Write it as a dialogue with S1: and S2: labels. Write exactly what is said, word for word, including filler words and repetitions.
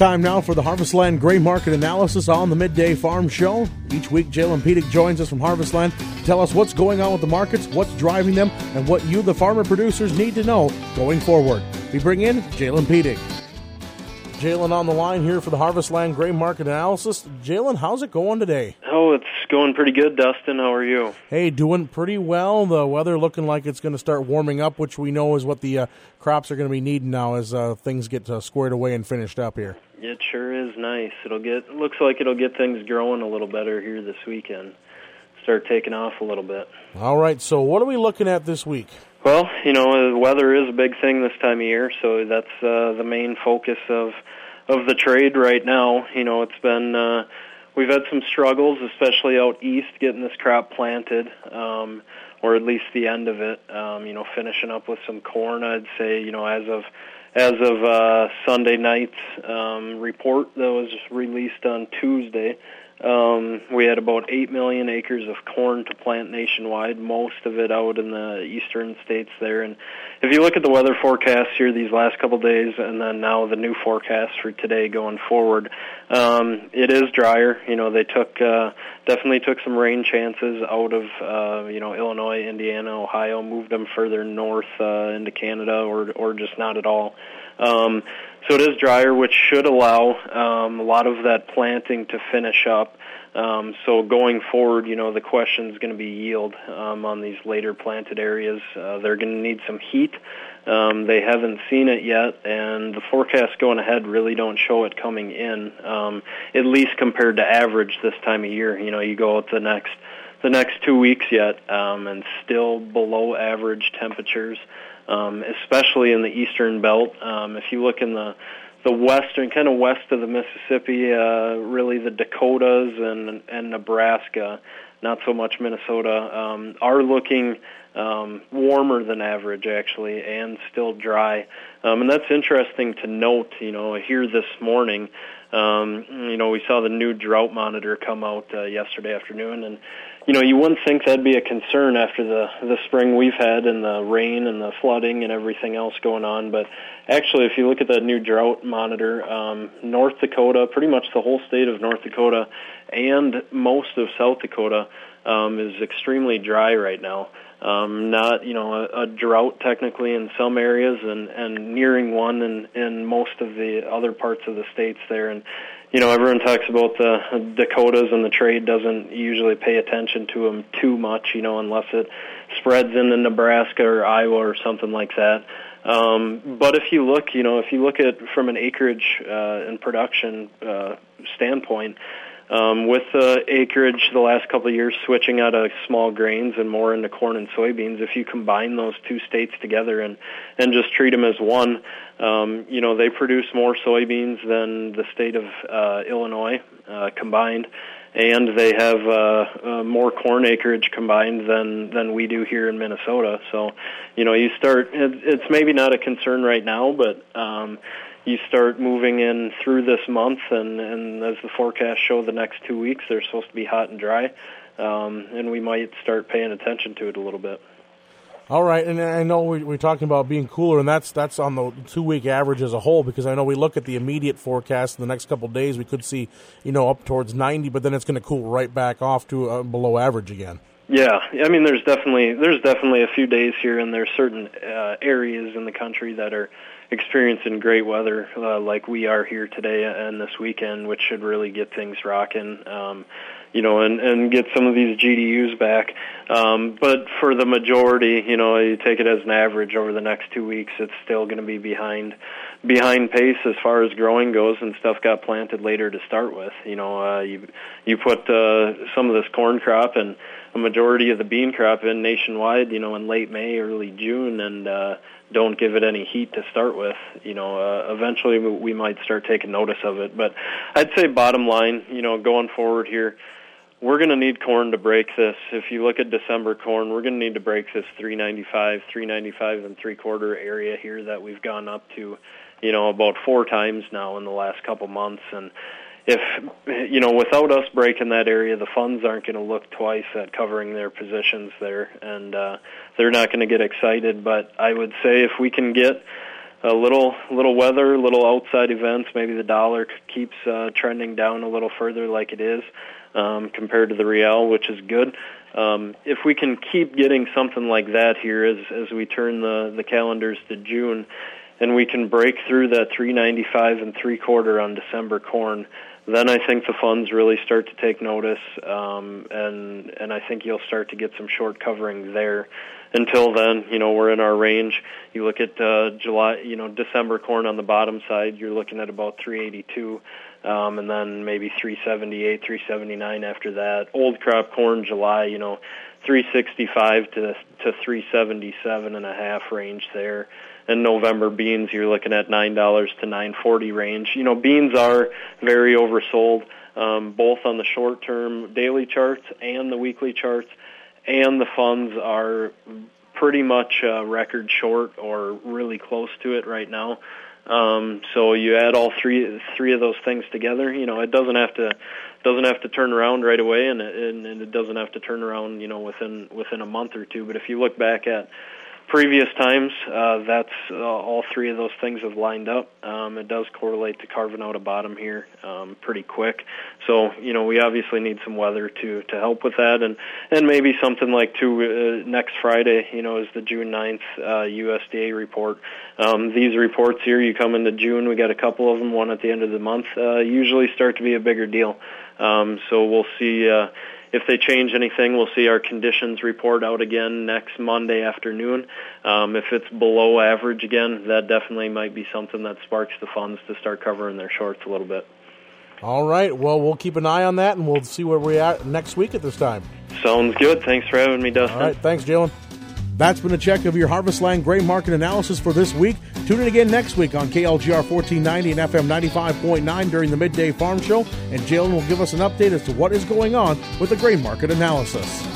S1: time now for the Harvestland Gray Market Analysis on the Midday Farm Show. Each week, Jalen Pedic joins us from Harvestland to tell us what's going on with the markets, what's driving them, and what you, the farmer producers, need to know going forward. We bring in Jalen Pedic. Jalen on the line here for the Harvestland Gray Market Analysis. Jalen, how's it going today?
S2: Oh, it's going pretty good, Dustin. How are you?
S1: Hey, doing pretty well. The weather looking like it's going to start warming up, which we know is what the uh, crops are going to be needing now as uh, things get uh, squared away and finished up here.
S2: It sure is nice. It'll get looks like it'll get things growing a little better here this weekend. Start taking off a little bit.
S1: All right, so what are we looking at this week?
S2: Well, you know, the weather is a big thing this time of year, so that's uh, the main focus of of the trade right now. You know, it's been uh, we've had some struggles, especially out east, getting this crop planted, um, or at least the end of it. Um, you know, finishing up with some corn. I'd say, you know, as of as of uh, Sunday night's um, report that was released on Tuesday. Um, we had about eight million acres of corn to plant nationwide, most of it out in the eastern states there. And if you look at the weather forecast here these last couple of days and then now the new forecast for today going forward, um, it is drier. You know, they took uh, definitely took some rain chances out of, uh, you know, Illinois, Indiana, Ohio, moved them further north uh, into Canada or, or just not at all. Um, so it is drier, which should allow um, a lot of that planting to finish up. Um, so going forward, you know, the question is going to be yield um, on these later planted areas. Uh, they're going to need some heat. Um, they haven't seen it yet, and the forecasts going ahead really don't show it coming in, um, at least compared to average this time of year. You know, you go out the next the next two weeks yet, um, and still below average temperatures. Um, especially in the eastern belt. Um, if you look in the the western, kind of west of the Mississippi, uh, really the Dakotas and and Nebraska, not so much Minnesota, um, are looking um, warmer than average actually, and still dry. Um, and that's interesting to note. You know, here this morning, um, you know, we saw the new drought monitor come out uh, yesterday afternoon, and you know, you wouldn't think that'd be a concern after the the spring we've had and the rain and the flooding and everything else going on. But actually, if you look at that new drought monitor, um, North Dakota, pretty much the whole state of North Dakota and most of South Dakota um, is extremely dry right now. Um, not, you know, a, a drought technically in some areas and, and nearing one in, in most of the other parts of the states there. And you know, everyone talks about the Dakotas, and the trade doesn't usually pay attention to them too much, you know, unless it spreads into Nebraska or Iowa or something like that. Um, but if you look, you know, if you look at from an acreage uh, and production uh, standpoint, um, with the acreage the last couple of years switching out of small grains and more into corn and soybeans, if you combine those two states together and, and just treat them as one, um, you know, they produce more soybeans than the state of uh, Illinois uh, combined, and they have uh, uh, more corn acreage combined than, than we do here in Minnesota. So, you know, you start, it, it's maybe not a concern right now, but um, you start moving in through this month, and, and as the forecasts show the next two weeks, they're supposed to be hot and dry, um, and we might start paying attention to it a little bit.
S1: All right, and I know we, we're talking about being cooler, and that's that's on the two-week average as a whole, because I know we look at the immediate forecast in the next couple of days, we could see, you know, up towards ninety, but then it's going to cool right back off to uh, below average again.
S2: Yeah, I mean, there's definitely there's definitely a few days here, and there's certain uh, areas in the country that are experiencing great weather, uh, like we are here today and this weekend, which should really get things rocking, um, you know, and, and get some of these G D Us back. Um, but for the majority, you know, you take it as an average over the next two weeks, it's still going to be behind behind pace as far as growing goes, and stuff got planted later to start with. You know, uh, you you put uh, some of this corn crop and a majority of the bean crop in nationwide, you know, in late May, early June, and uh, don't give it any heat to start with. You know, uh, eventually we might start taking notice of it. But I'd say bottom line, you know, going forward here, we're going to need corn to break this. If you look at December corn, we're going to need to break this three ninety-five, three ninety-five and three quarter area here that we've gone up to, you know, about four times now in the last couple months. And if, you know, without us breaking that area, the funds aren't going to look twice at covering their positions there, and uh, they're not going to get excited. But I would say if we can get a little little weather, little outside events. Maybe the dollar keeps uh, trending down a little further like it is um, compared to the real, which is good. Um, if we can keep getting something like that here as as we turn the, the calendars to June, and we can break through that three ninety-five and three quarter on December corn, then I think the funds really start to take notice, um, and and I think you'll start to get some short covering there. Until then, you know, we're in our range. You look at uh, July, you know, December corn on the bottom side, you're looking at about three eighty-two, um, and then maybe three seventy-eight, three seventy-nine after that. Old crop corn July, you know, three sixty-five to to three seventy-seven and a half range there. And November beans, you're looking at nine dollars to nine forty range. You know, beans are very oversold, um, both on the short-term daily charts and the weekly charts, and the funds are pretty much uh, record short or really close to it right now. Um, so you add all three three of those things together. You know, it doesn't have to doesn't have to turn around right away, and it, and it doesn't have to turn around, you know, within within a month or two. But if you look back at previous times, uh, that's uh, all three of those things have lined up. Um, it does correlate to carving out a bottom here um, pretty quick. So, you know, we obviously need some weather to, to help with that, and, and maybe something like two, uh, next Friday, you know, is the June ninth uh, U S D A report. Um, these reports here, you come into June, we got a couple of them, one at the end of the month, uh, usually start to be a bigger deal. Um, so we'll see. Uh, If they change anything, we'll see our conditions report out again next Monday afternoon. Um, if it's below average again, that definitely might be something that sparks the funds to start covering their shorts a little bit.
S1: All right. Well, we'll keep an eye on that, and we'll see where we're at next week at this time.
S2: Sounds good. Thanks for having me, Dustin.
S1: All right. Thanks, Jalen. That's been a check of your Harvestland grain market analysis for this week. Tune in again next week on K L G R fourteen ninety and F M ninety-five point nine during the Midday Farm Show, and Jalen will give us an update as to what is going on with the grain market analysis.